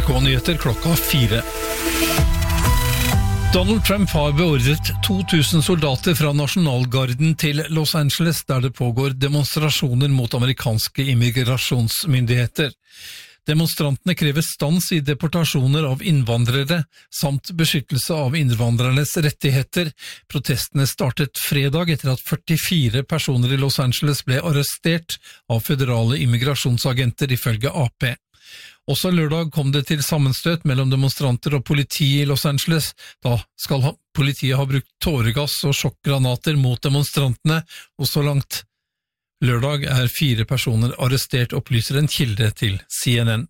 NRK-nyheter klokka 4. Donald Trump har beordret 2000 soldater fra Nasjonalgarden til Los Angeles, der det pågår demonstrasjoner mot amerikanske immigrasjonsmyndigheter. Demonstrantene krever stans i deportasjoner av innvandrere, samt beskyttelse av innvandrernes rettigheter. Protestene startet fredag etter at 44 personer i Los Angeles ble arrestert av føderale immigrasjonsagenter ifølge AP. Også lørdag kom det til sammenstøt mellom demonstranter og politi i Los Angeles. Da skal politiet ha brukt tåregass og sjokkgranater mot demonstrantene, og så langt lørdag 4 personer arrestert, opplyser en kilde til CNN.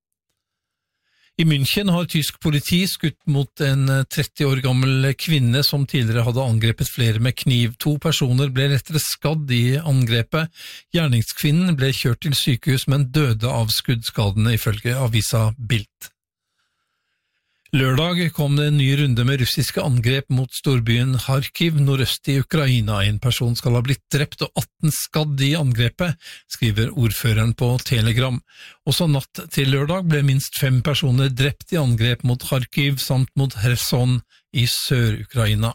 I München har tysk politi skutt mot en 30 år gammel kvinne som tidligere hadde angrepet flere med kniv. 2 personer ble lettere skadd i angrepet. Gjerningskvinnen ble kjørt til sykehus, men døde av skuddskadene ifølge avisa Bild. Lørdag kom det en ny runde med russiske angrep mot storbyen Kharkiv nordøst i Ukraina. En person skal ha blitt drept og 18 skadd i angrepet, skriver ordføreren på Telegram. Også natt til lørdag ble minst 5 personer drept i angrep mot Kharkiv samt mot Kherson i Sør-Ukraina.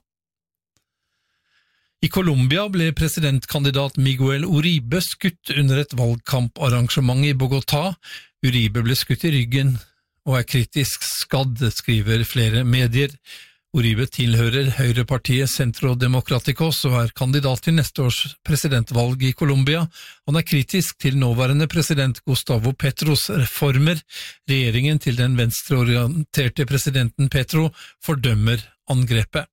I Colombia ble presidentkandidat Miguel Uribe skutt under et valgkamparrangement i Bogotá. Uribe ble skutt i ryggen og kritisk skadd, skriver flere medier. Uribe tilhører høyrepartiet Centro Democráticos og kandidat til neste års presidentvalg i Colombia. Han kritisk til nåværende president Gustavo Petros reformer. Regjeringen til den venstreorienterte presidenten Petro fordømmer angrepet.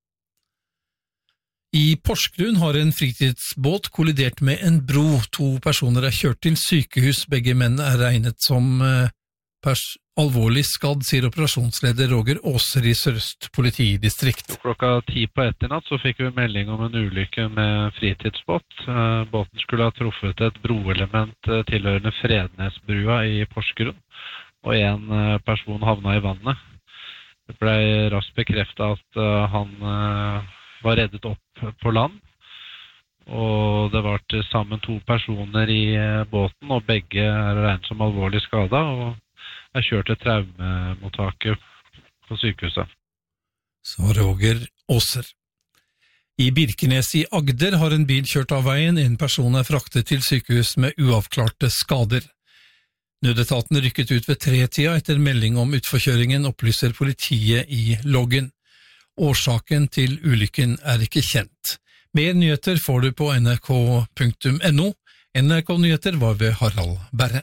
I Porsgrunn har en fritidsbåt kollidert med en bro. 2 personer kjørt til sykehus. Begge menn regnet som alvorlig skadd, sier operasjonsleder Roger Åser i Sør-Øst politidistrikt. Klokka 10 på etternatt så fikk vi melding om en ulykke med fritidsbåt. Båten skulle ha truffet et broelement tilhørende Frednesbrua i Porsgrunn, og en person havna i vannet. Det ble raskt bekreftet at han var reddet opp på land, og det var til sammen 2 personer i båten, og begge regnet som alvorlig skadet, og kjørt til traumemottaket på sykehuset. Så Roger Åser. I Birkenes i Agder har en bil kjørt av veien. En person fraktet til sykehus med uavklarte skader. Nødetaten rykket ut ved 3-tida etter melding om utforkjøringen, opplyser politiet i loggen. Årsaken til ulykken ikke kjent. Mer nyheter får du på nrk.no. NRK-nyheter var ved Harald Berre.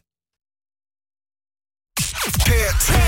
P3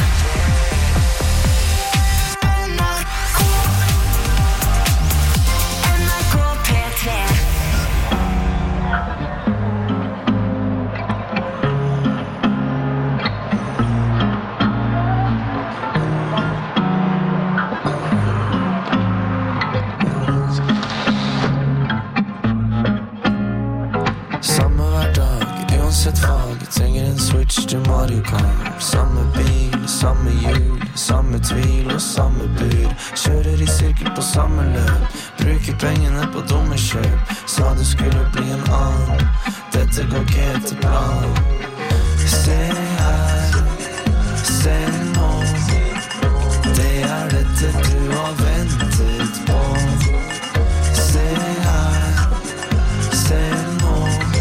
Samme hver dag, uansett fag, trenger en switch til Mario Kart. Samme bil, samme hjul, samme tvil og samme bur. Kjører i sirkel på samme løp, bruker pengene på dumme kjøp. Sa det skulle bli en annen, dette går ikke etter plan. Se her, se nå, det dette du har ventet på. Se her, se nå,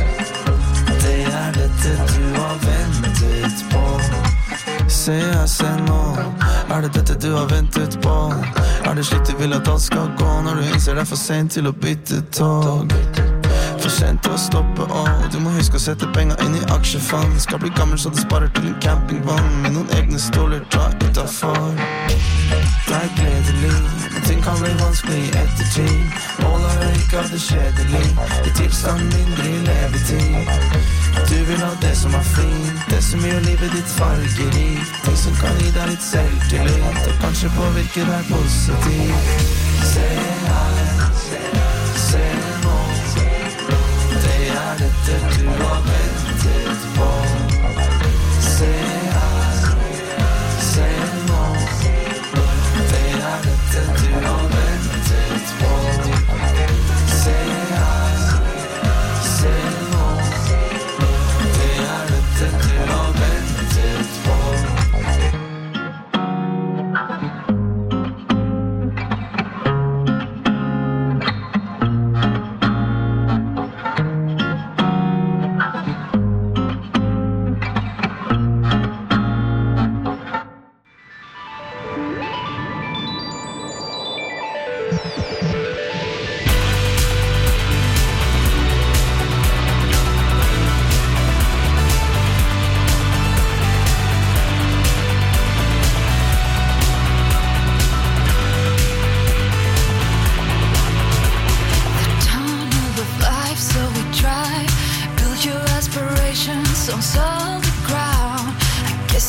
dette du har ventet på. Se her, se nå, det dette du har ventet på? Det slik du vil at alt skal gå når du innser det for sent til å bytte tog? For sent til å stoppe, du må huske å sette penger inn i aksjefond. Skal bli gammel så du sparer til en campingvogn med noen egne stoler, ta utenfor. Det gledelig, men ting kan bli vanskelig etter tid. Måler ikke av det kjedelig, i tilstand mindre i levetid. Du vil ha det som fint, det som gjør livet ditt fargerikt. Ting som kan gi deg litt selvtillit, og kanskje påvirke deg positivt. Se her, se nå, det dette du har ventet på. Se her, se nå, det dette du har ventet på. Se her, se nå, det dette du har ventet på.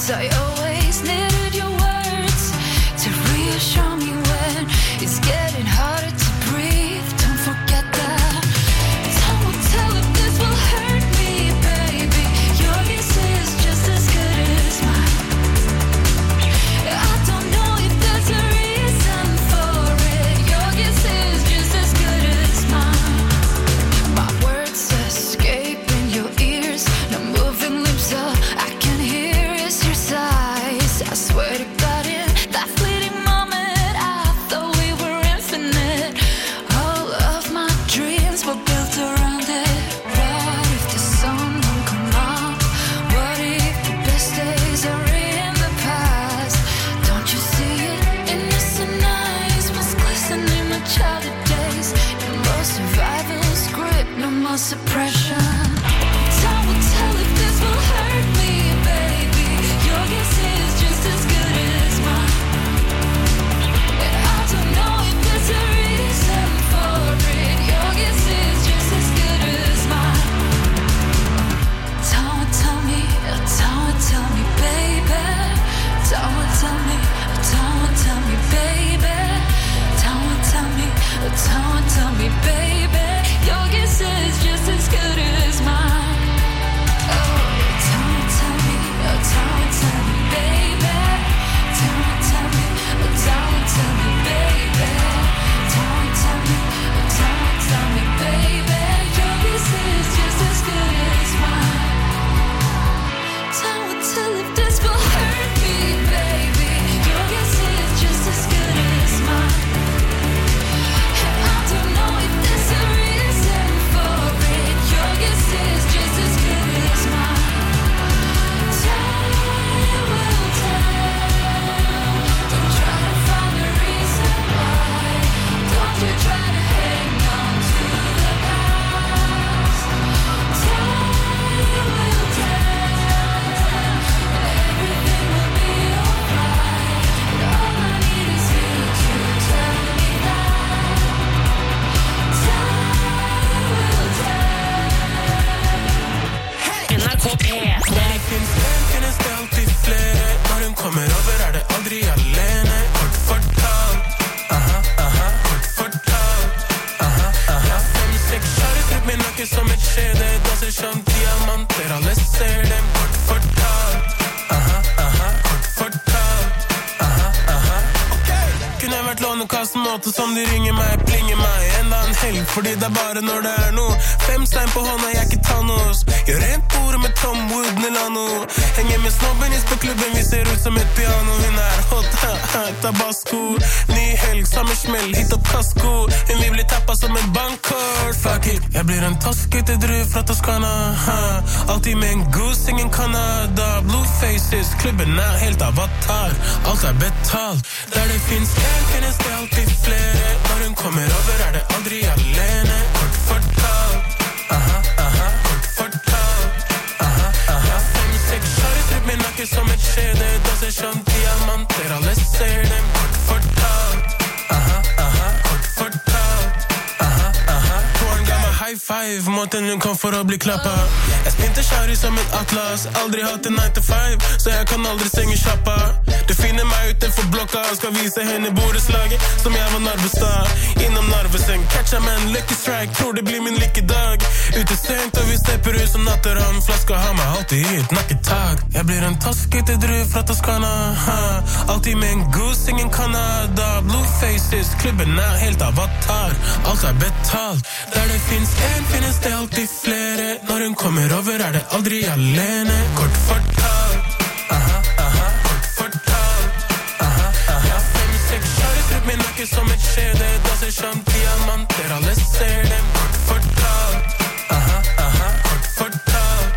I always needed your words to reassure me when it's getting harder to breathe. Don't forget that. Time will tell if this will hurt me, baby. Your kiss is just as good as mine. I don't know if there's a reason for it. Your kiss is just as good as mine. My words escape in your ears. No moving lips, all I can hear is your sighs. I swear to God, in that fleeting moment, I thought we were infinite. All of my dreams were built around it. What if the sun won't come up? What if the best days are in the past? Don't you see it? Innocent eyes must glisten in my childhood days. No more survival script, no more suppression. Time will tell if this will hurt me, baby. Your guess is just as good as mine. And I don't know if there's a reason for it. Your guess is just as good as mine. Time will tell me, baby. Time will tell me, baby. Time will tell me, baby. Your guess is just as good as mine. Time will tell me, baby. Time will tell me, baby. Time will tell me, baby. Your guess is just as good as mine. Time will tell if this will hurt me, baby. Your guess is just as good as mine. And I don't know if there's a reason for it. Your guess is just as good as mine. Time will tell. Don't try to find a reason why. Don't you try to hang on to the past. Time will tell. Everything will be alright. And all I need is you to tell me that. Time will tell. NRK P3. Finnes det alltid flere. Når hun kommer over det aldri alene. Kort fortalt, kort fortalt, 5-6 kjære trypp min nakke som et skjede. Danser som diamanter, alle ser dem. Kort fortalt, kort fortalt, Kunne vært lånekassen måte som de ringer meg, plinger meg. Enda en helg, fordi det bare når det noe. 5 stein på hånda, jeg ikke Thanos. Gjør rent bordet med Tom Wood, Milano. Henger med snobbenis på klubben, vi ser ut som et piano. Hun hot, tabasco. Ny helg, samme smell, hit opp kasko. Hun vil bli tappet som en bankkort. Fuck it, jeg blir en taskete drøv fra Toskana. Alltid med en goose, ingen Canada. Blue faces, klubben helt avatar. Alt betalt, der det finnes det alltid flere. Når hun kommer over det aldri alene. Kort fortalt, kort fortalt, 5-6 kjære trypp min nakke som et skjede. Danser som diamanter, alle ser dem. Kort fortalt, kort fortalt, Tårn ga meg high five, måten hun kom for å bli klappet. Jeg spinte kjære som en atlas. Aldri hatt en 9-to-5, så jeg kan aldri stenge kjappa. Du finner meg utenfor blokka. Skal vise henne boreslaget som jeg var Narvestad. Innom Narveseng, catcha med en lucky strike. Tror det blir min lykkedag. Ute sent og vi stepper ut som natteravn. Flaska har meg alltid i et nakketag. Jeg blir en taskete druv fra Toskana. Alltid med en goose, ingen Canada. Blue faces, klubben helt avatar. Alt betalt, der det finnes det alltid flere. Når hun kommer over det aldri alene. Kort fortalt, kort fortalt, 5-6 kjære trypp min nakke som et skjede. Danser som diamanter, alle ser dem. Kort fortalt, kort fortalt,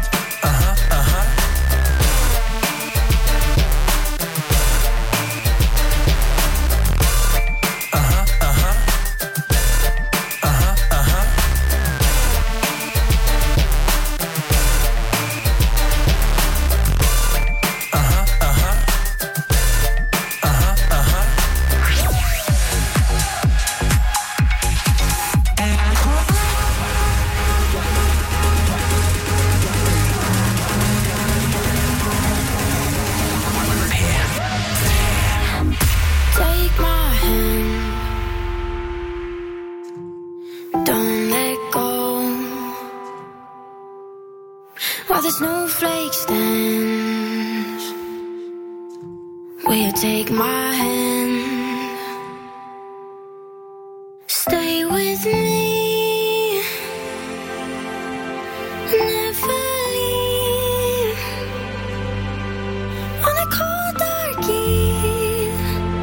While the snowflakes dance, will you take my hand? Stay with me, never leave. On a cold dark eve,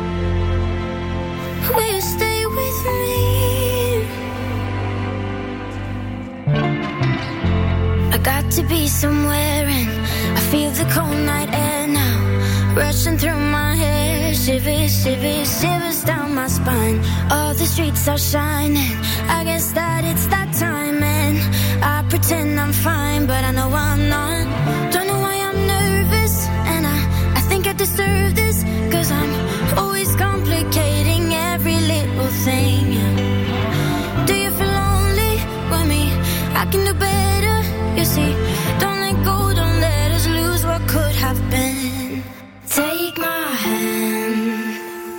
will you stay with me? I got to be somewhere and I feel the cold night air now rushing through my hair. Shivers, shivers, shivers down my spine. All the streets are shining, I guess that it's that time. And I pretend I'm fine, but I know I'm not. Don't know why I'm nervous, and I think I deserve this, 'cause I'm always complicating every little thing. Do you feel lonely with me? I can do better, you see. Don't let go, don't let us lose what could have been. Take my hand,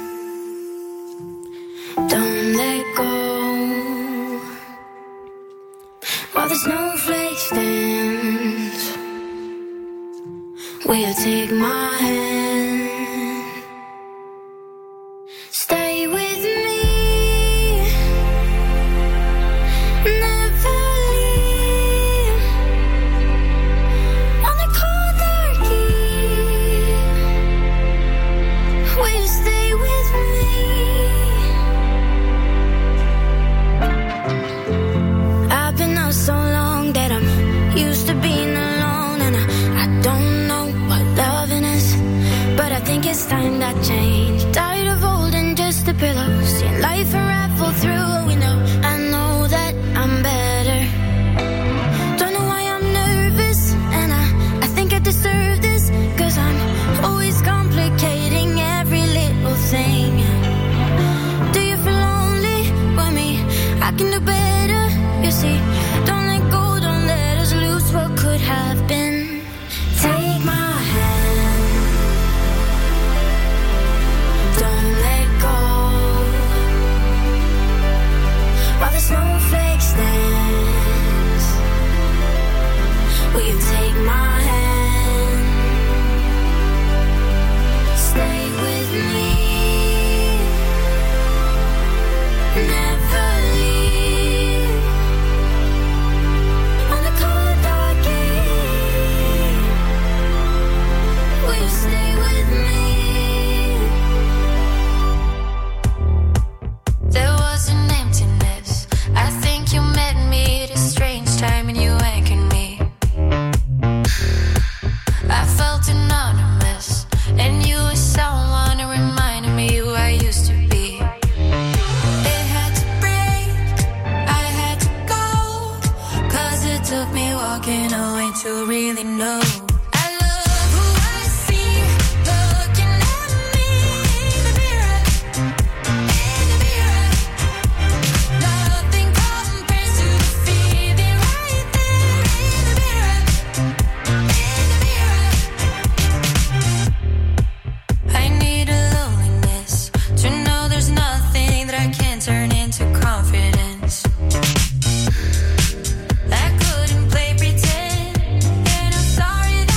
don't let go. While the snowflakes dance, will you take my hand? Stay with me, never leave. On a cold dark eve, will you stay with me? I've been out so long that I'm used to being alone, and I don't know what loving is, but I think it's time that change. Tired of holding just the pillows, seeing life unravel through a window. I know that I'm better. Don't know why I'm nervous, and I think I deserve this, 'cause I'm always complicating every little thing. Do you feel lonely with me? I can do better, you see. Don't let go, don't let us lose what could have been. Take my hand, don't let go. While the snowflakes dance, will you take my hand? Stay with me, never leave. On the cold dark eve, will you stay with me? There was an emptiness, I think you met me at a strange time and you anchored me. I felt anonymous, and you were someone who reminded me who I used to be. It had to break, I had to go, 'cause it took me walking away to really know. I love who I see, looking at me in the mirror, in the mirror. Nothing compares to the feeling right there in the mirror, in the mirror. I need a loneliness to know there's nothing that I can't turn into confidence. I couldn't play pretend, and I'm sorry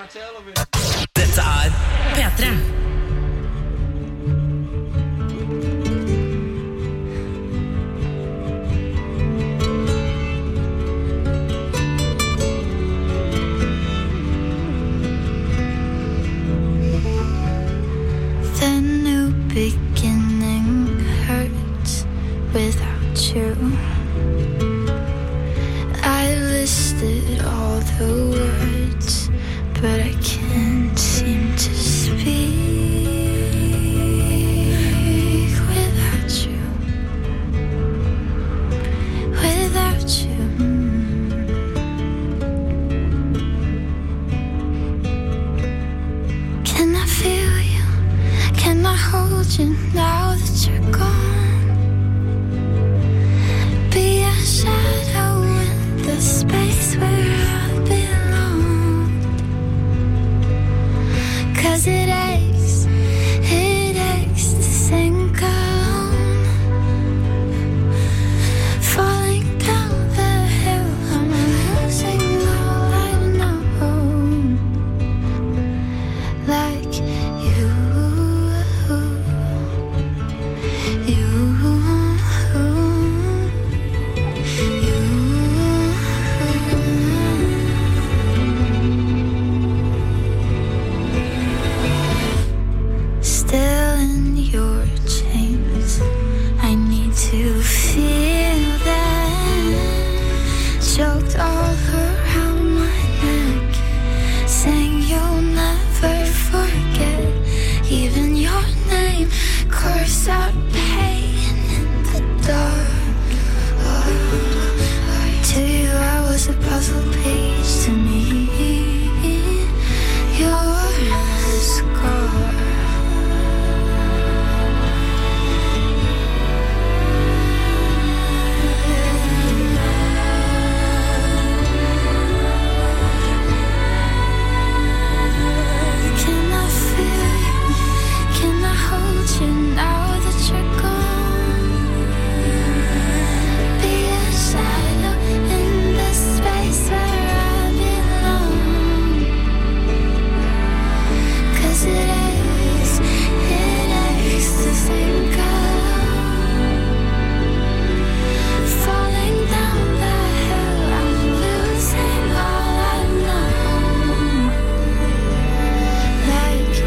Dette er P3. The new beginning hurts without you. I listed all the words, but I can't seem to speak without you. Without you. Can I feel you? Can I hold you now that you're gone? Be a shadow in the space where I belong. 'Cause it aches to sink alone. Falling down the hill, I'm losing all I know. Like you. Still in your chains, I need to feel that. Choked all around my neck, saying you'll never forget even your name. Curse out pain in the dark. To you I was a puzzle piece, to me you're a scar. Can I feel you? Can I hold you now that you're gone? Be a shadow in the space where I belong. 'Cause it aches to sink alone. Falling down the hill, I'm losing all I know. Like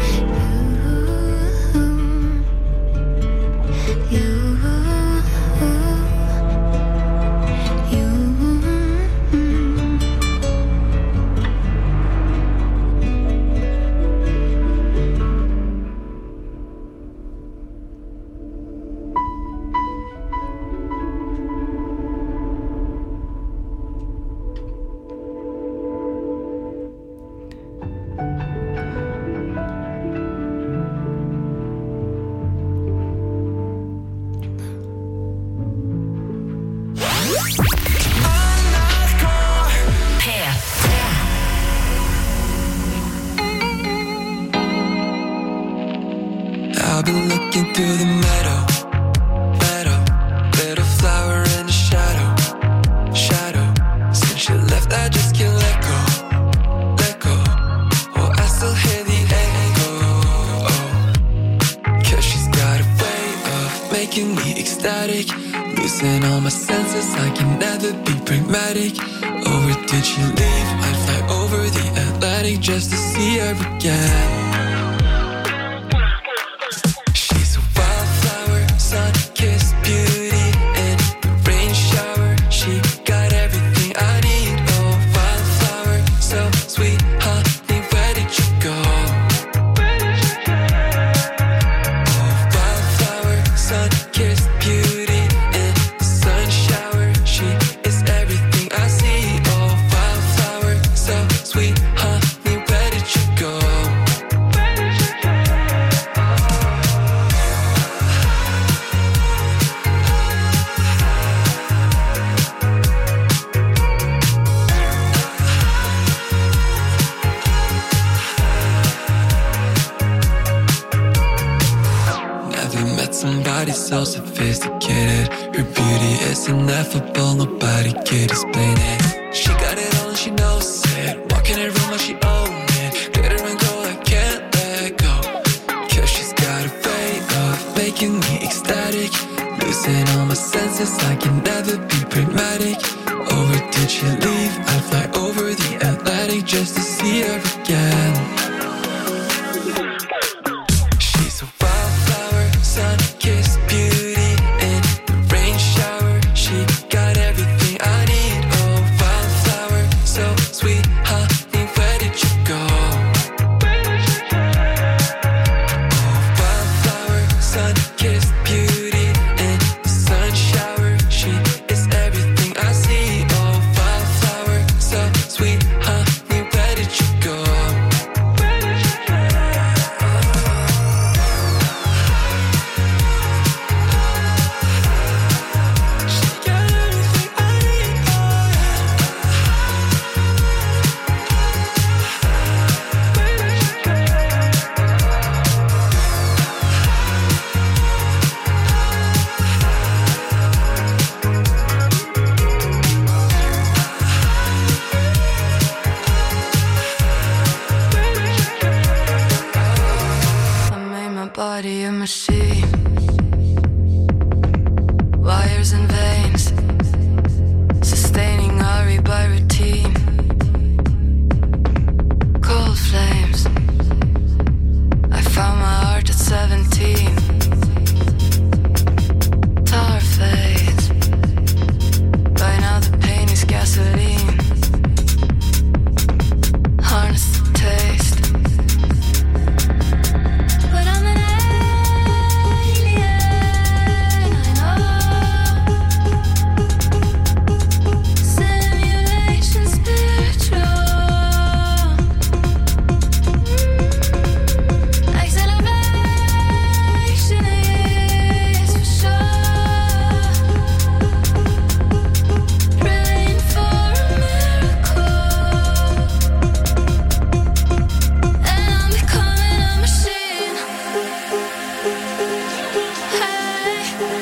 you. I've been looking through the meadow, little flower in the shadow. Since you left, I just can't let go. Oh, I still hear the echo. 'Cause she's got a way of making me ecstatic, losing all my senses. I can never be pragmatic. Oh, where did she leave? I'd fly over the Atlantic just to see her again. Sun-kissed beauty in the rain shower. She got everything I need. Oh, wildflower, so sweet, honey, where did you go? Oh, wildflower, sun-kissed beauty in the sun shower. She is everything I see. Oh, wildflower, so sweet, honey, where did you go? Somebody so sophisticated. Her beauty is ineffable, nobody could explain it. She got it all and she knows it. Walk in her room like she own it. my senses, I can never be pragmatic. Oh, where did she leave? I fly over the Atlantic just to see her again. She's a wildflower, sun-kissed beauty in the rain shower. She got everything I need. Oh, wildflower, so sweet, honey, where did you go? Oh, wildflower, sun-kissed beauty in the sun shower. She is everything I see. Oh, wildflower, so sweet, honey, where did you go? I made my body a machine. Wires and veins, sustaining Ari by routine. Cold flames, I found my heart at 17. Tar fades, by now the pain is gasoline. Harness the taste. But I'm an alien, I know. Simulation spiritual. Acceleration is for sure. Praying for a miracle. And I'm becoming a machine. Hey,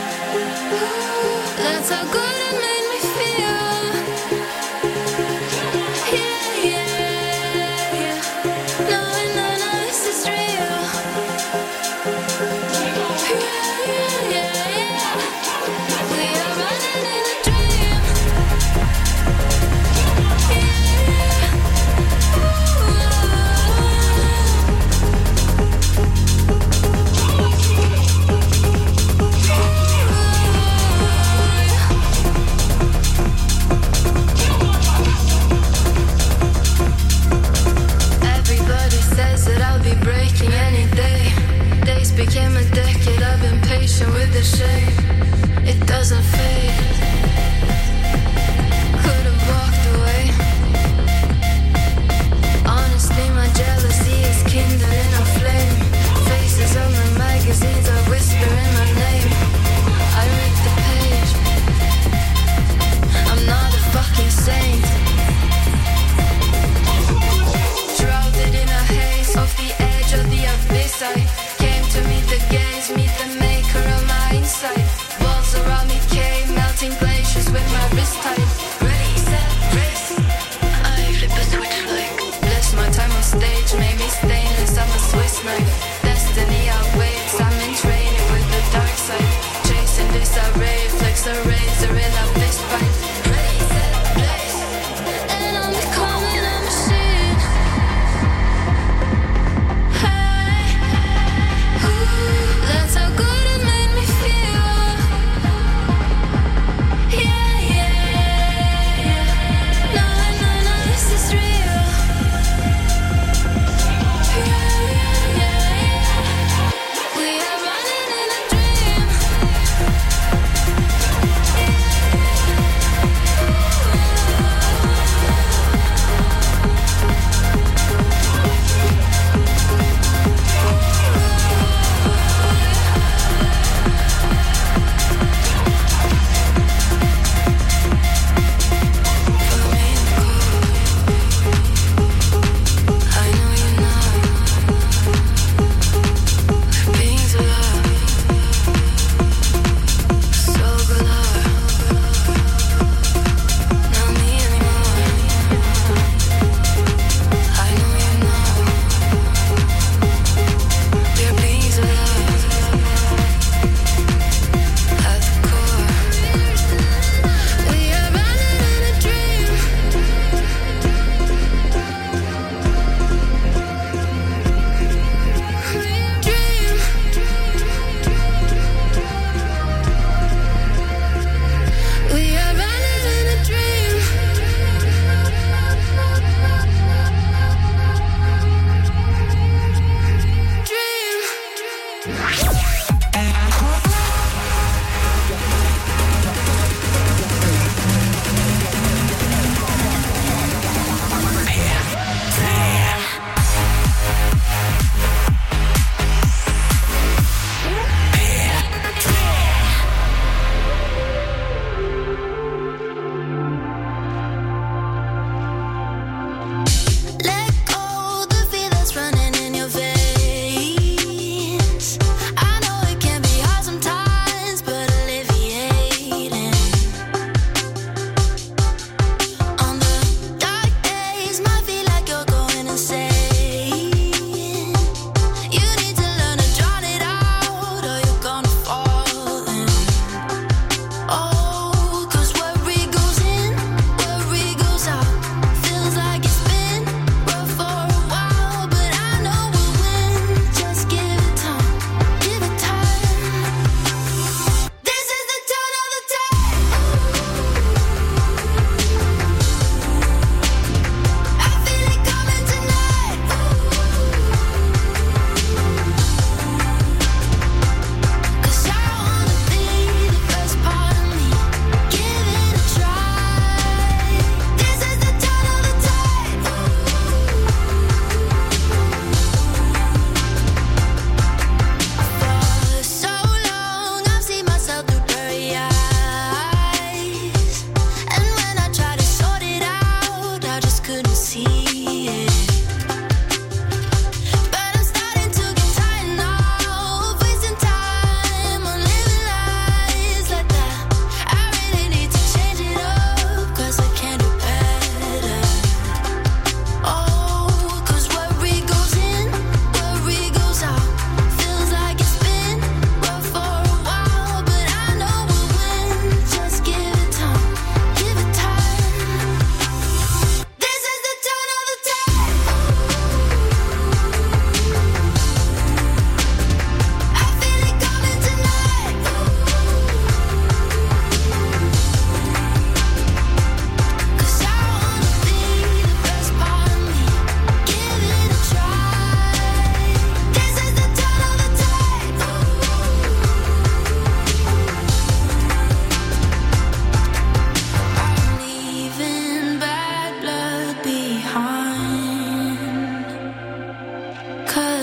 that's how good it made me feel. Yeah, yeah, yeah. Knowing none of this is real. Yeah, yeah, yeah. We are running in a dream. Everybody says that I'll be breaking any day. Days became a decade, I've been patient with the shame. It doesn't fade. Could've walked away. Honestly, my jealousy is kindling a flame. Faces on the magazines are whispering my name. I read the page. I'm not a fucking saint. Shrouded in a haze, off the edge of the abyss, I came to meet the gaze, meet the maker of my insight.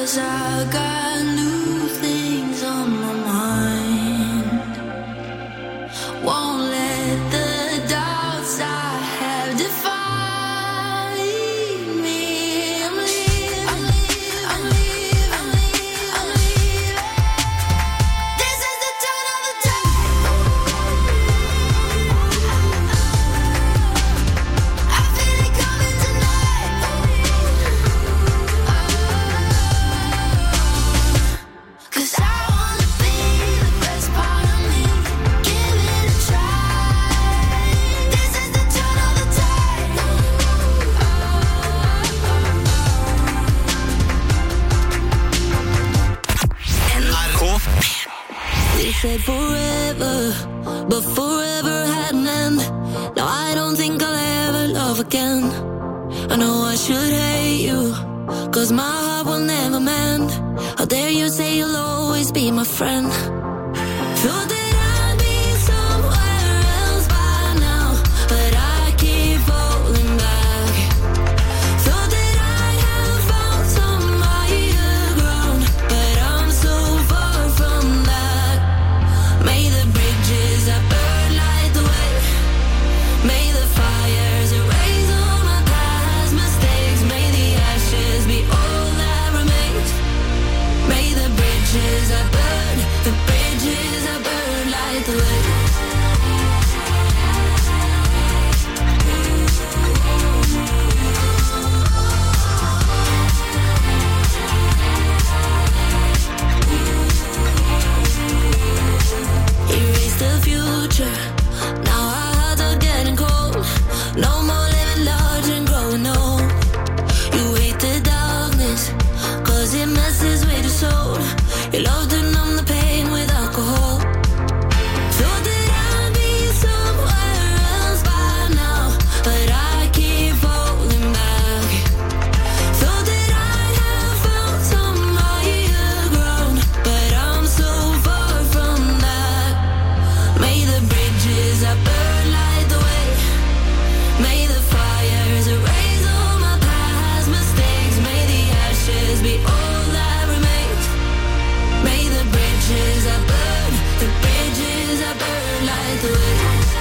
'cause I got new things on my mind. Won't let the doubts I have define me. I'm leaving, I'm leaving, I'm leaving, I'm leaving, I'm leaving. This is the turn of the tide. I feel it coming tonight. 'Cause I wanna be the best part of me. Give it a try. This is the turn of the tide. They said forever, but forever had an end. Now I don't think I'll ever love again. I know I should hate you, 'cause my heart will never mend. How dare you say you'll always be my friend? Thought that I'd be somewhere else by now, but I keep falling back. Thought that I have found some higher ground, but I'm so far from that. May the bridges I burn light the way. May the fires erase all my past mistakes. May the ashes be all that remains. May the bridges I burn, the bridges I burn light the way. Erase the future. Now our hearts are getting cold. No more living large and growing old. You hate the darkness, 'cause it messes with your soul. You love to numb the pain with alcohol. Thought that I'd be somewhere else by now, but I keep falling back. Thought that I have found some higher ground, but I'm so far from that. May the bridges I burn light the way. May the fires erase all my past mistakes. May the ashes be all that remains. May the bridges I burn, the bridges I burn light the way.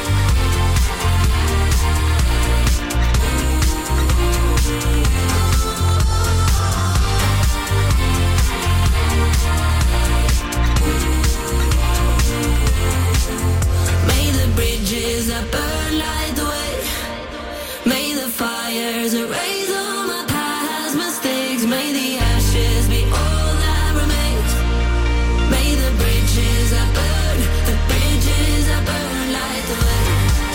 May the bridges I burn light the way. May the fires erase all my past mistakes. May the ashes be all that remains. May the bridges I burn, the bridges I burn light the way.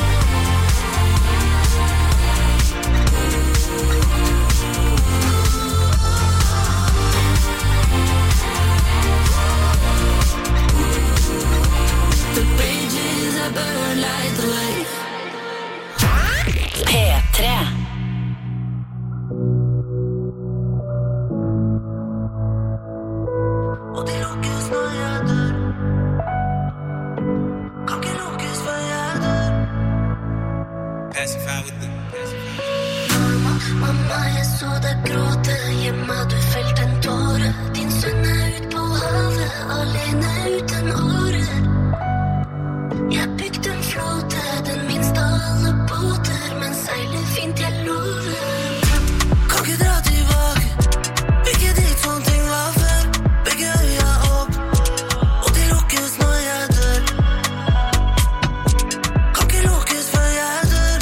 The bridges I burn light the way. P3. Og de lukkes når jeg dør. Kan ikke lukkes før jeg dør. Mamma, jeg så deg gråte hjemme, du felte en tåre. Din sønn ut på havet, alene uten åre. Jeg bygde en flåte, den minste av alle båter, men seiler fint, jeg lover. Kan ikke dra tilbake, ikke dit sånn ting var før. Begge øya opp, og de lukkes når jeg dør. Kan ikke lukkes før jeg dør.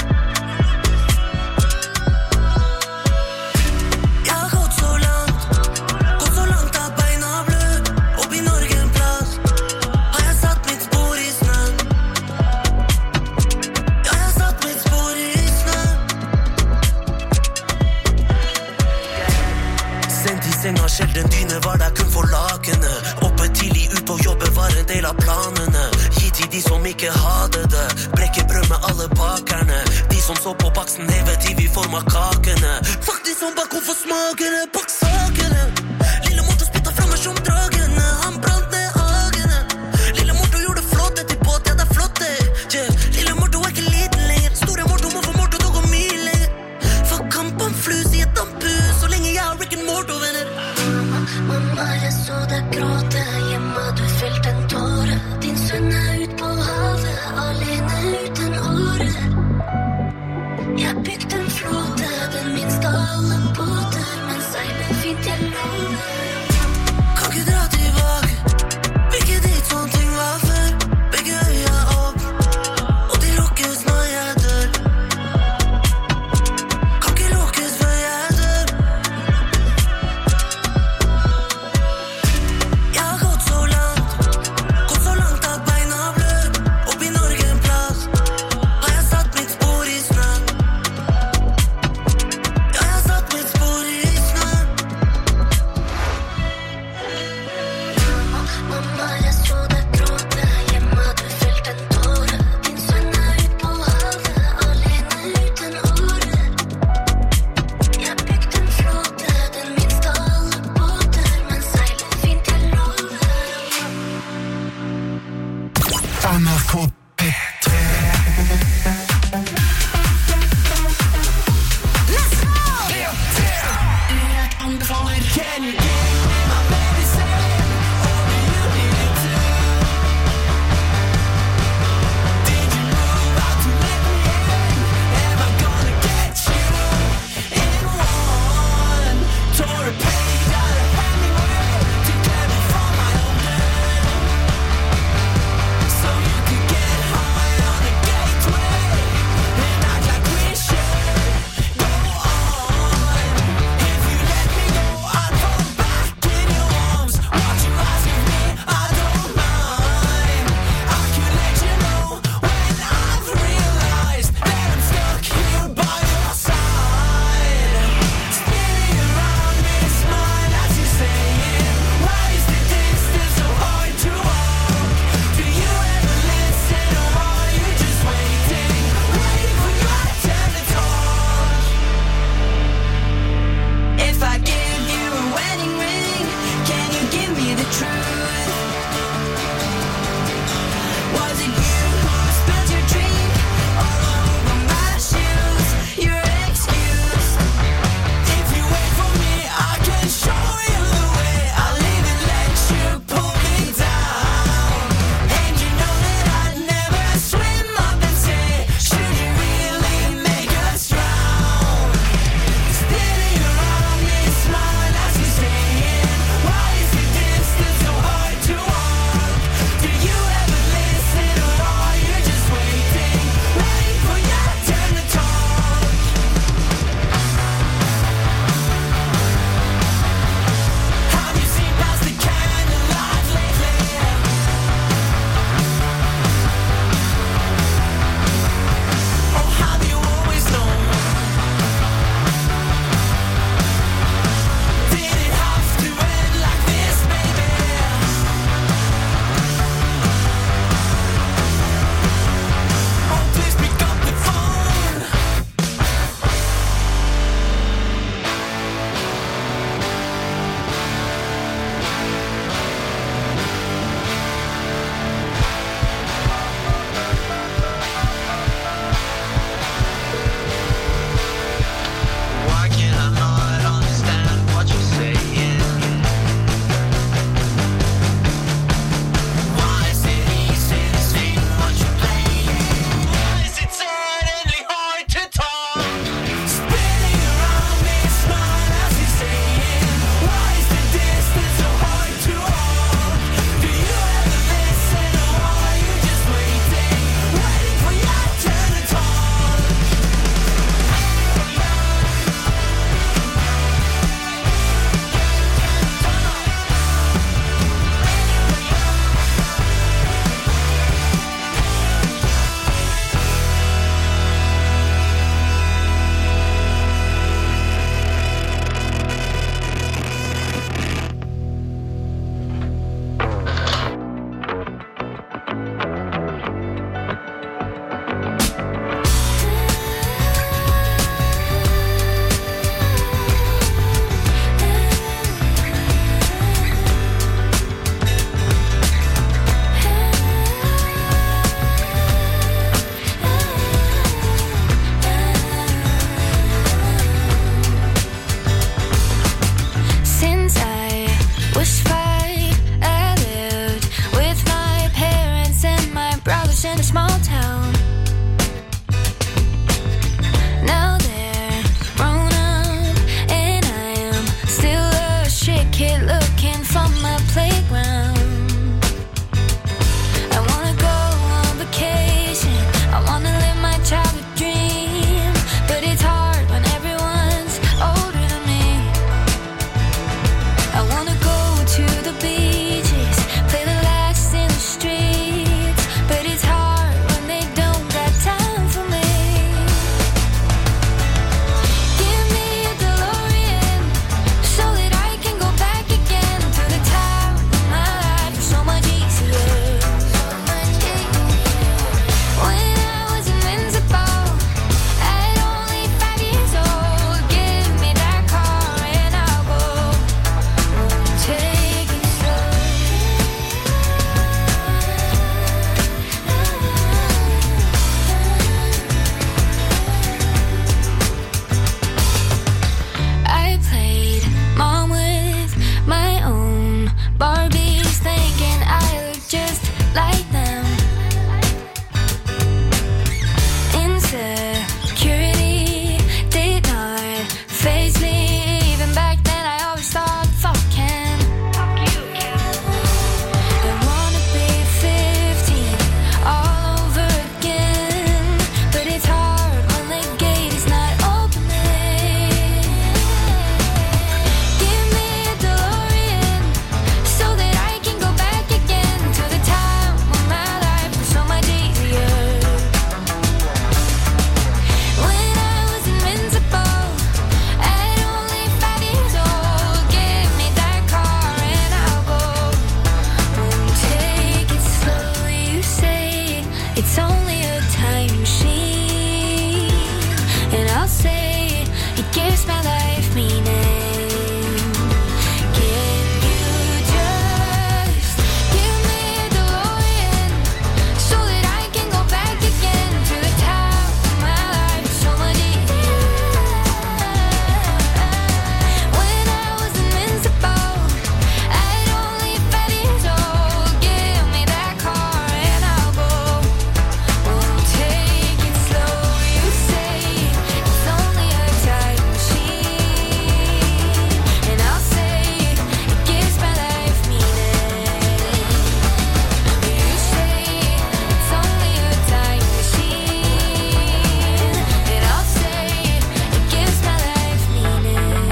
Jeg har gått så langt at beina blør. Opp i Norge en plass, har jeg satt mitt spor i snøen. Ja, jeg har satt mitt spor i snøen. Sendt i senga, sjelden dyne, var der kun for lakene. Oppe tidlig, ut på jobbe, var en del av planene. Gi til de som ikke hadde det. Brekke brød med alle bakerne. De som så på baksen, hevet i vi form av kakene. Fuck de som bak, hvorfor smakene, bak sakene. Lille Morto spytta fra meg som dragene. Han brant ned hagene. Lille Morto gjorde flåte til båt, ja det er flott det. Yeah. Lille Morto er ikke liten lenger. Store Morto må få Morto til å gå mye lenger. Fuck kampen flus i et dampus, så lenge jeg har Rick and Morto venner. Can you give me my medicine? Or do you need it too? Did you move out to let me in? Am I gonna get you in one? Tore a page out of Hemingway to get me from my own bed, so you could get high on a gateway and act like we should go on. If you let me go, I'd fall back Barbies thinking I look just like them. Insecurity did not faze me. Even back then I always thought, fuck him. Fuck you, I wanna be 15 all over again, but it's hard when the gate is not opening. Give me a DeLorean so that I can go back again to the time when my life was so much easier. When I was invincible at only 5 years old, give me that car and I'll go. Won't take it slow, you say it's only a time machine, and I'll say it gives my life meaning. Can you just give me a DeLorean so that I can go back again to the time when my life was so much easier? When I was invincible at only 5 years old, give me that car and I'll go. Won't take it slow, you say it's only a time machine, and I'll say it gives my life meaning. You say it's only a time machine, and I'll say it gives my life meaning.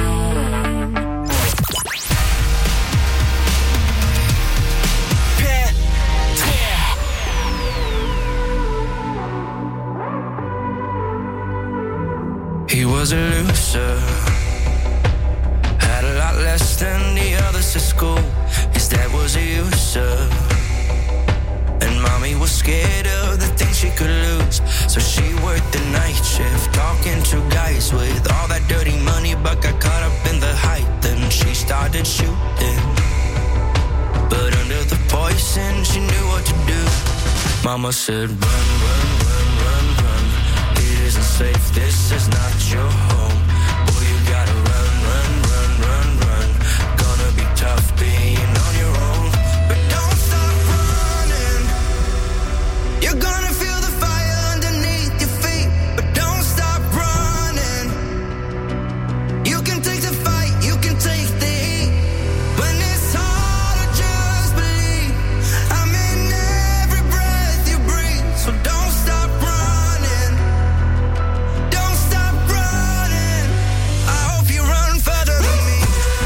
He was a loser, had a lot less than the others at school. His dad was a user, and mommy was scared of the things she could lose. So she worked the night shift, talking to guys with all that dirty money, but got caught up in the hype. Then she started shooting, but under the poison she knew what to do. Mama said, run, run, run, run, run. It isn't safe, this is not your home. Boy, you gotta run, run, run, run, run. Gonna be tough being on your own, but don't stop running. You're gonna feel the fire underneath your feet, but don't stop running. You can take the fight, you can take the heat. When it's hard to just believe, I'm in every breath you breathe. So don't stop running. Don't stop running. I hope you run further than me.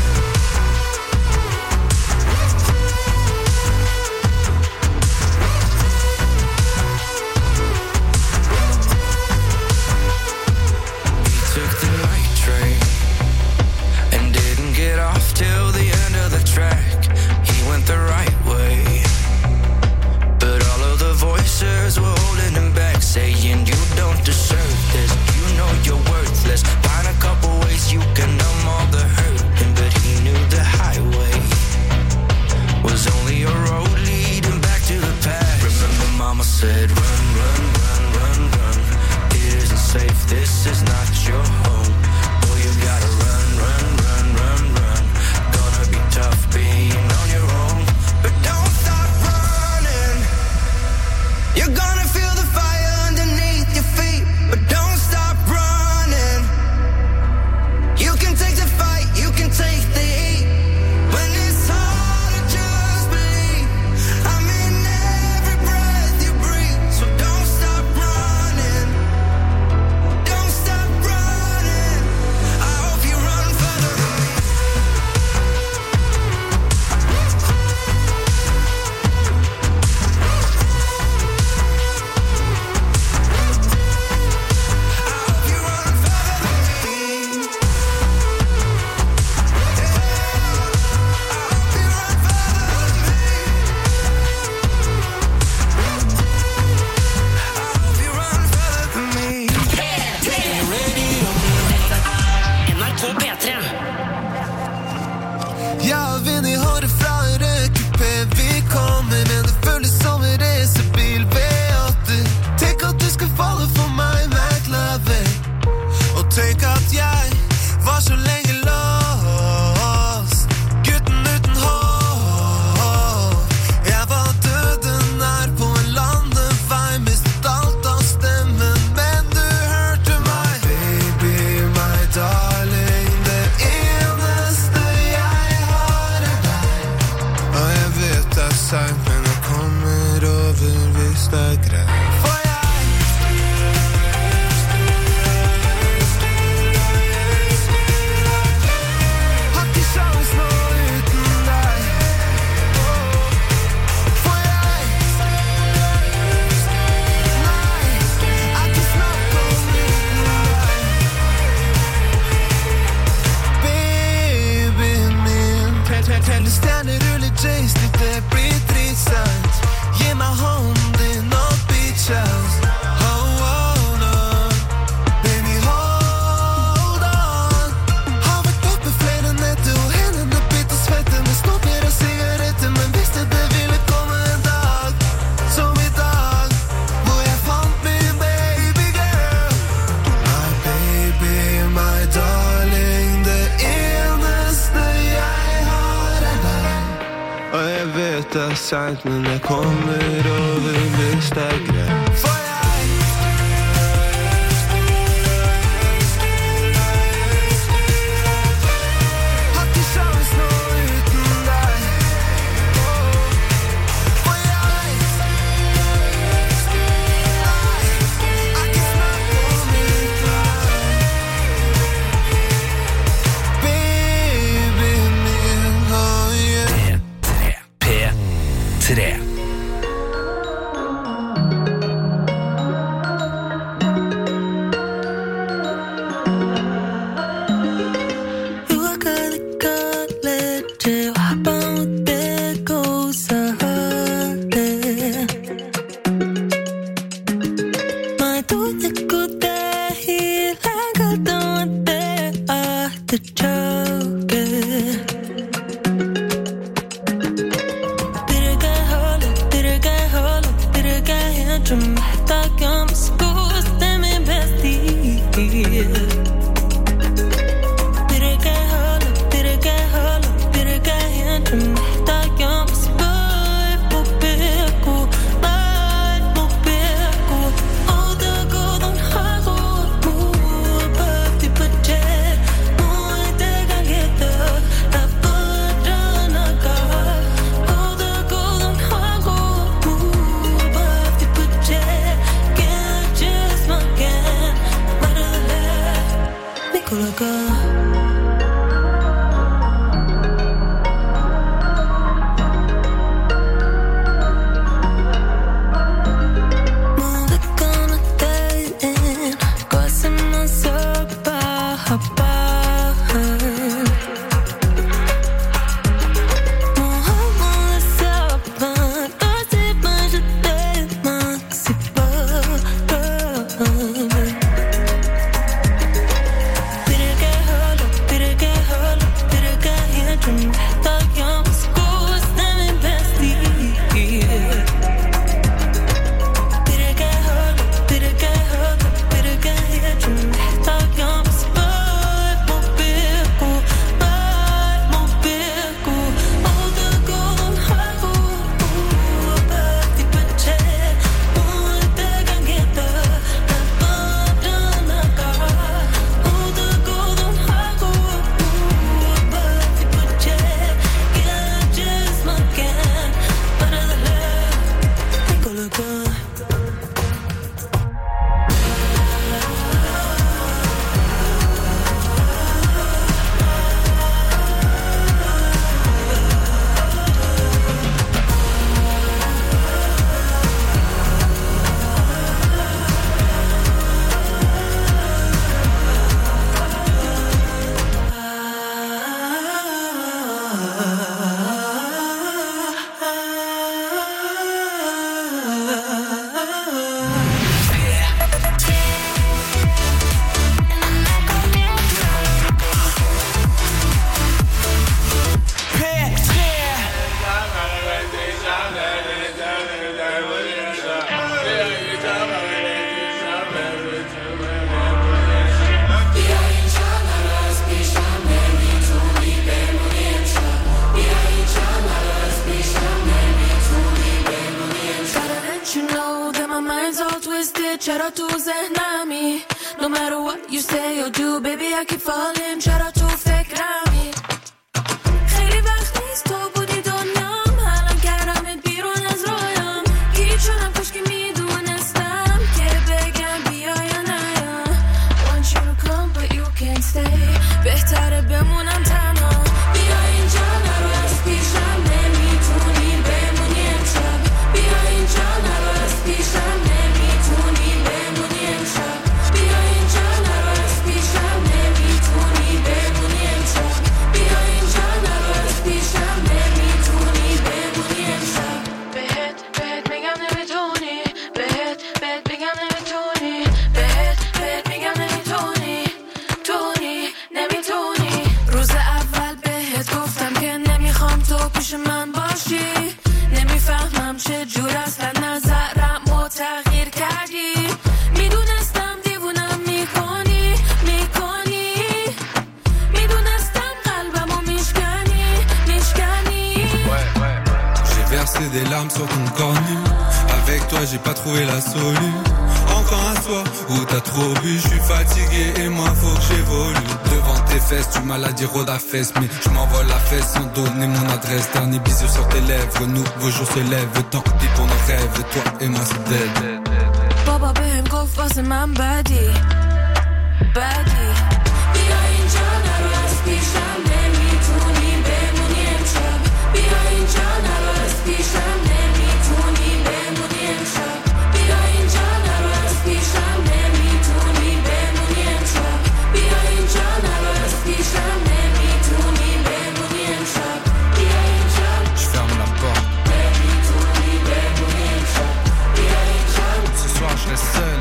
He took the night train and didn't get off till the end of the track. He went the right way, but all of the voices were holding him back, saying you don't deserve this, you know you're worthless. Find a couple ways you can numb all the hurt, but he knew the highway was only a road leading back to the past. Remember mama said, run, run, run, run, run. It isn't safe, this is not your home. Boy, you gotta run, run, run, run, run. Gonna be tough being on your own, but don't stop running. You're gonna feel the fire underneath your feet, but don't stop running. You can take the fight, you can take the heat. When it's hard to just believe, I'm in every breath you breathe. So don't stop running. Don't stop running. I hope you run further than me. Ja, vill ni höra fra en rökupé? Vi kommer, men det føles som en racerbil V8. Tenk at du skal falle for meg, McLovin. Og tenk at jeg var så lenge lost. Gutten uten håp. Ville stjernerulle joystick, det blir dritsatt. Gi meg hånden din og beach house. Oh, oh, no. Baby, hold on. Har vært oppe flere netter og hendene bitte svette med snopper og sigaretter, men visste det ville komme en dag som i dag, hvor jeg fant min baby girl. My baby, my darling, det eneste jeg har er deg. Og jeg vet det er sent, men jeg kommer over hvis det er greit. For jeg har ikke sjans nå uten deg. For jeg ikke snakk om mitt liv. Baby min, oh yeah. P3. Shout out to Zahnami. No matter what you say or do, baby, I keep falling. Shout out to Fekrami. خیلی وقت نیست تو بودی دنیام، الان کردمت بیرون از رویام. گیج شدم کاش که میدونستم که بگم بیا یا نیا. Want you to come but you can't stay. بهتره بمونم تنها. بیا اینجا نرو از پیشم، نمیتونی بمونی امشب. بیا اینجا نرو از پیشم، نمیتونی بمونی امشب. بیا اینجا نرو از پیشم، نمیتونی بمونی. c'est des larmes sur ton corps nu. Avec toi j'ai pas trouvé la solu. Encore un soir où t'as trop bu. Je suis fatigué et moi faut que j'évolue. Devant tes fesses tu m'as la dire au da fesse. Mais je m'envole la fesse sans donner mon adresse. Dernier bisou sur tes lèvres, nouveau jour se lève. Tant pis pour nos rêves, toi et moi c'est dead. Baba benim kafasım badi badi بیاینجا نراز پیشم نمیتونی بمونی امشب بیاینجا نراز پیشم نمیتونی بمونی امشب بیاینجا نراز پیشم نمیتونی بمونی امشب بیاینجا نراز پیشم نمیتونی بمونی امشب بیاینجا Je ferme la porte. نمیتونی بمونی امشب بیاینجا Ce soir je reste seul.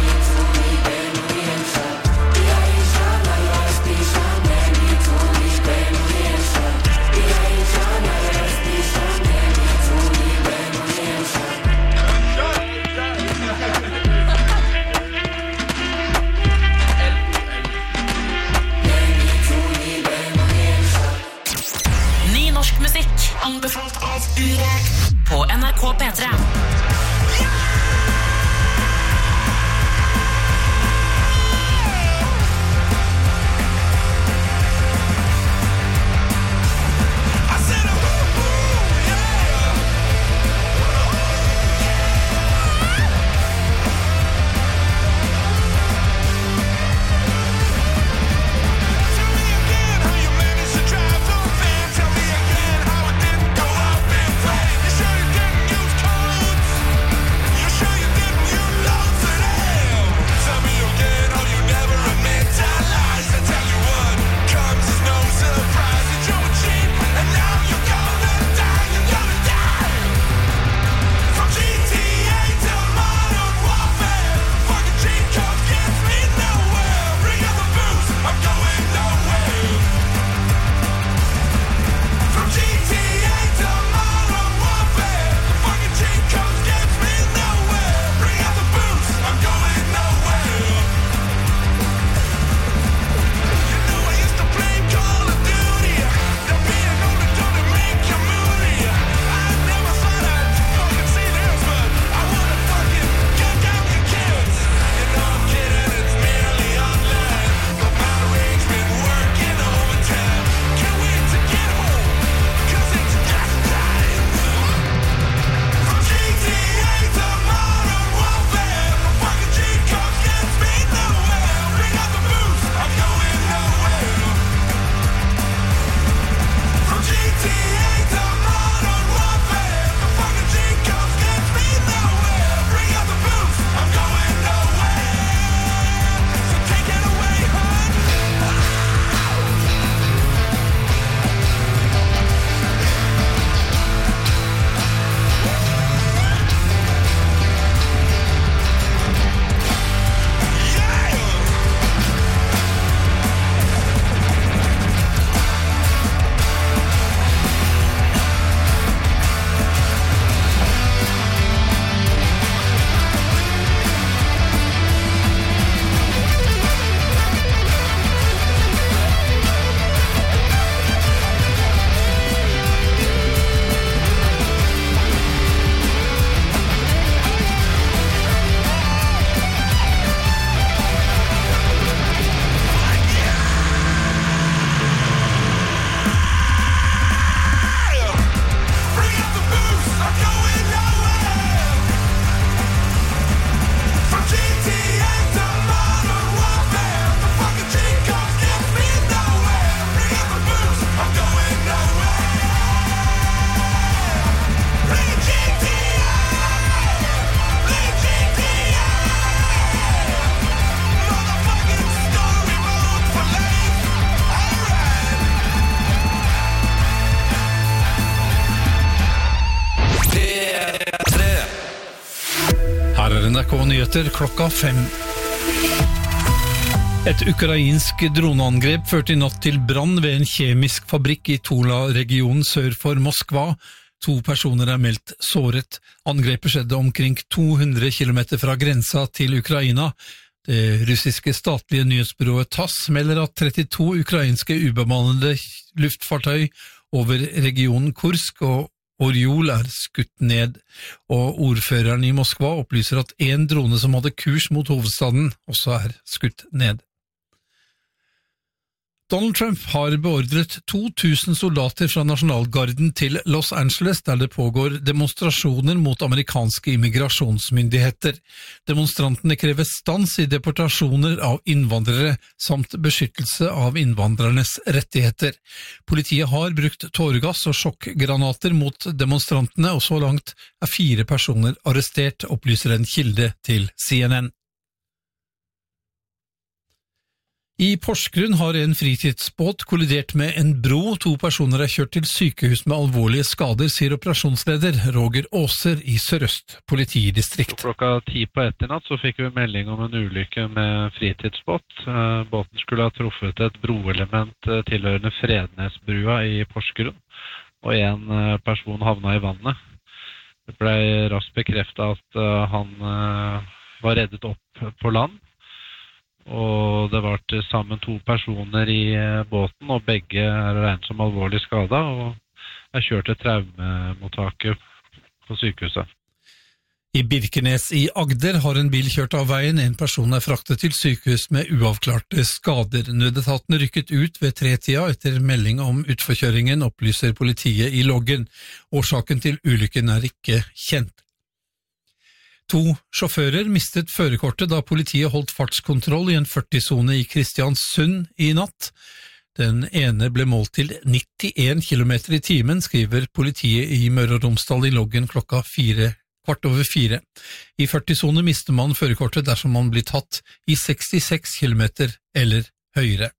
Ny norsk musikk anbefalt av Urek på NRK P3. NRK-nyheter klokka 5. Et ukrainsk droneangrep førte i natt til brann ved en kjemisk fabrikk i Tula-regionen sør for Moskva. 2 personer er meldt såret. Angrepet skjedde omkring 200 kilometer fra grensa til Ukraina. Det russiske statlige nyhetsbyrået TASS melder at 32 ukrainske ubemannede luftfartøy over regionen Kursk og Oriol er skutt ned, og ordføreren i Moskva opplyser at en drone som hadde kurs mot hovedstaden også er skutt ned. Donald Trump har beordret 2000 soldater fra Nasjonalgarden til Los Angeles, der det pågår demonstrasjoner mot amerikanske immigrasjonsmyndigheter. Demonstrantene krever stans i deportasjoner av innvandrere, samt beskyttelse av innvandrernes rettigheter. Politiet har brukt tåregass og sjokkgranater mot demonstrantene, og så langt er 4 personer arrestert, opplyser en kilde til CNN. I Porsgrunn har en fritidsbåt kollidert med en bro. 2 personer er kjørt til sykehus med alvorlige skader, sier operasjonsleder Roger Åser i Sør-Øst politidistrikt. Klokka 10 på etternatt så fikk vi melding om en ulykke med fritidsbåt. Båten skulle ha truffet et broelement tilhørende Frednesbrua i Porsgrunn, og en person havna i vannet. Det ble raskt bekreftet at han var reddet opp på land. Og det var til sammen 2 personer i båten, og begge er regnet som alvorlig skadet, og er kjørt til traumemottaket på sykehuset. I Birkenes i Agder har en bil kjørt av veien. En person er fraktet til sykehus med uavklarte skader. Nødetaten rykket ut ved 3-tida etter melding om utforkjøringen, opplyser politiet i loggen. Årsaken til ulykken er ikke kjent. 2 sjåfører mistet førerkortet da politiet holdt fartskontroll i en 40-sone i Kristiansund i natt. Den ene ble målt til 91 km i timen, skriver politiet i Møre og Romsdal i loggen klokka 4:15. I 40-sone mister man førerkortet dersom man blir tatt i 66 km eller høyere.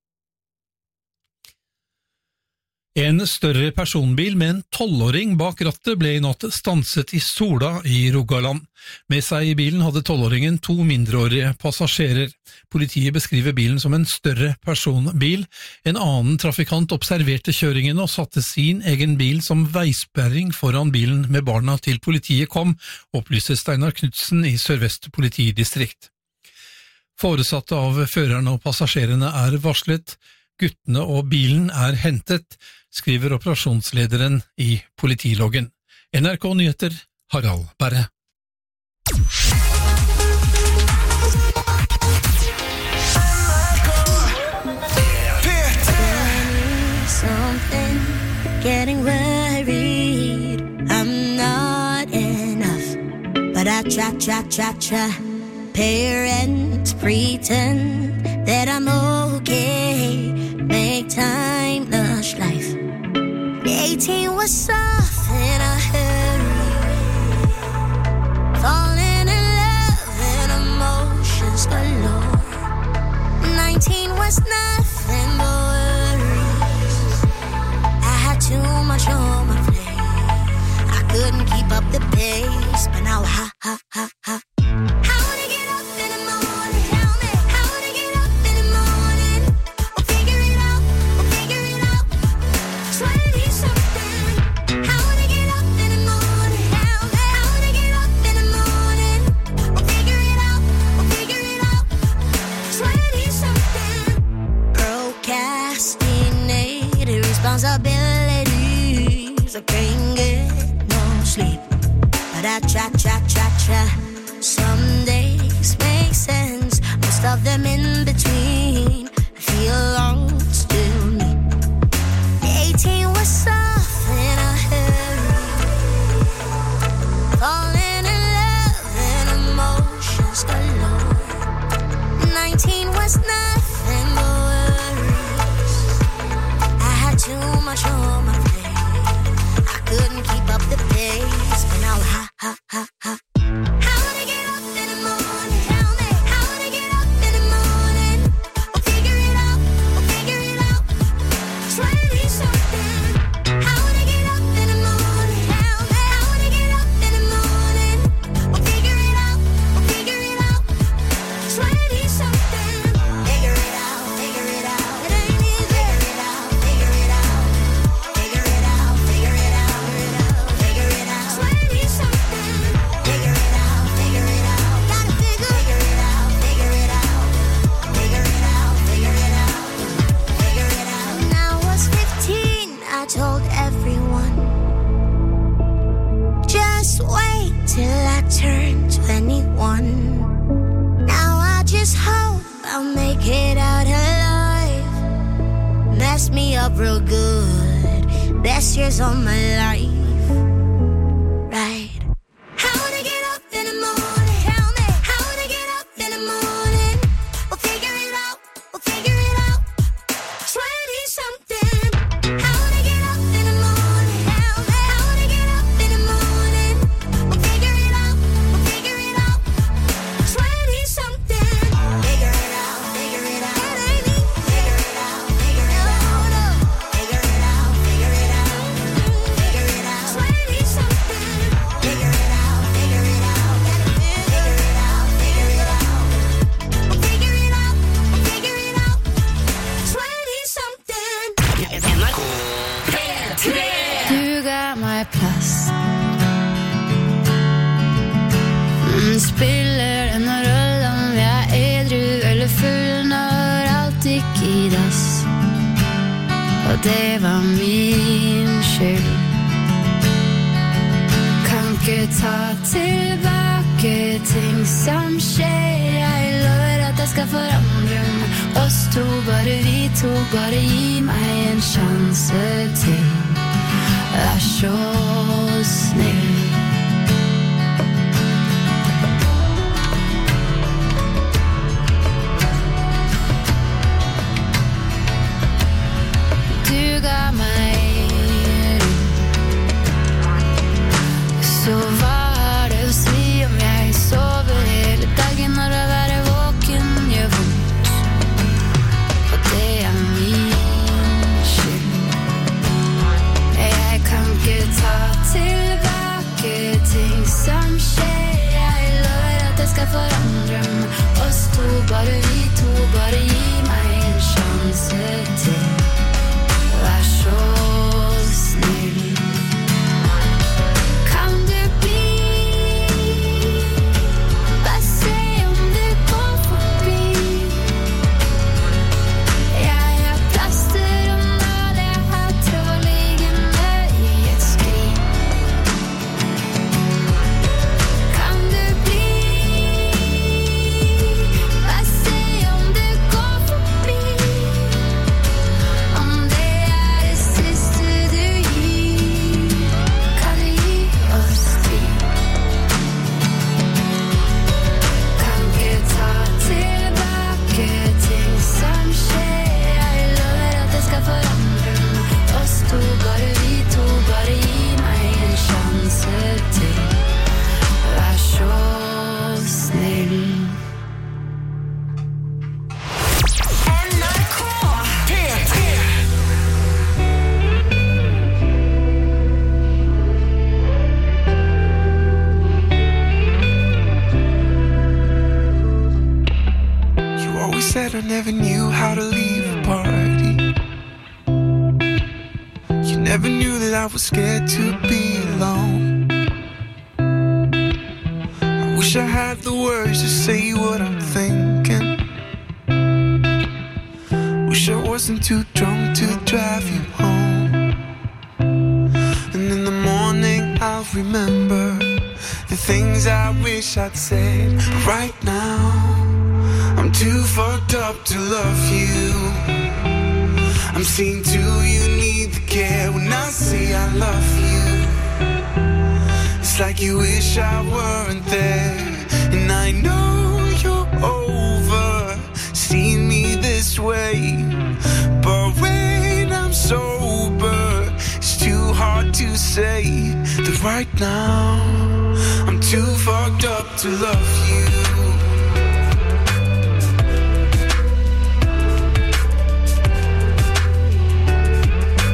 En større personbil med en 12-åring bak rattet ble i natt stanset i Sola i Rogaland. Med seg i bilen hadde 12-åringen 2 mindreårige passasjerer. Politiet beskriver bilen som en større personbil. En annen trafikant observerte kjøringen og satte sin egen bil som veisperring foran bilen med barna til politiet kom, opplyser Steinar Knudsen i Sør-Vest politidistrikt. Foresatte av førerne og passasjerene er varslet. Guttene og bilen er hentet, skriver operasjonslederen i politiloggen. NRK Nyheter, Harald Berre. Something getting worried. I'm not enough, but I try. Parents pretend that I'm okay. Make time lush life. 18 was soft in a hurry. Falling in love and emotions galore. 19 was nothing but worries. I had too much on my plate. I couldn't keep up the pace, but now ha. Responsibilities, I can't get no sleep, but I try. Some days make sense, most of them in between. I feel lost to me. 18 was soft in a hurry. Falling in love and emotions galore. 19 was nothing but worries. I had too much on my plate. I couldn't keep up the pace, but now ha. Figure it out. just hope I'll make it out alive. Mess me up real good. Best years of my life. Right. How would I get up in the morning? Tell me. How would I get up in the morning? We'll figure it out. We'll figure it out. 20-something. How would I get up in the morning? Tell me. How would I get up in the morning? We'll figure it out. We'll figure it out. 20-something. Figure it out. Figure it out. It ain't me. Figure it out. Figure it out. No. Figure it out. Figure it out. Figure it out. 20-something. Figure it out. Figure it out. Figure it out. Figure it out. We'll figure it out. We'll figure it out. 20-something. Du ga meg plass. Spiller denne rollen om jeg edru eller full når alt gikk i dass. Og det var min skyld. Kan ikke ta tilbake ting som skjer. Jeg lover at jeg skal forandre meg. Oss to, bare vi to, bare gi meg en sjanse til. Vær så snill. Du ga meg ro. Så hva har det å si om jeg sover hele dagen når å være våken gjør vondt? Og det er min skyld. Jeg kan ikke ta tilbake ting som skjer. Jeg lover at jeg skal forandre meg. Oss to, bare vi to, bare gi meg en sjanse til. Vær så snill. Kan du bli? Bare se om du går forbi. Jeg har plaster og nål, jeg har tråd liggende i et skrin. Kan du bli? Bare se om du går forbi. Om det er det siste du gir, kan du gi oss tid. Kan ikke ta tilbake ting som skjer. Jeg lover at jeg skal forandre meg. Oss to, bare vi to, bare gi meg en sjanse til. Vær så snill. You always said I never knew how to leave a party. You never knew that I was scared to be alone. I wish I had the words to say what I'm thinking. Wish I wasn't too drunk to drive you home. And in the morning I'll remember the things I wish I'd said. But right now I'm too fucked up to love you. I'm seeing too you need the care when I say I love you. It's like you wish I weren't there. And I know you're over seeing me this way. But when I'm sober, it's too hard to say that right now I'm too fucked up to love you.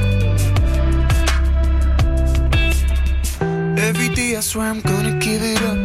Every day I swear I'm gonna give it up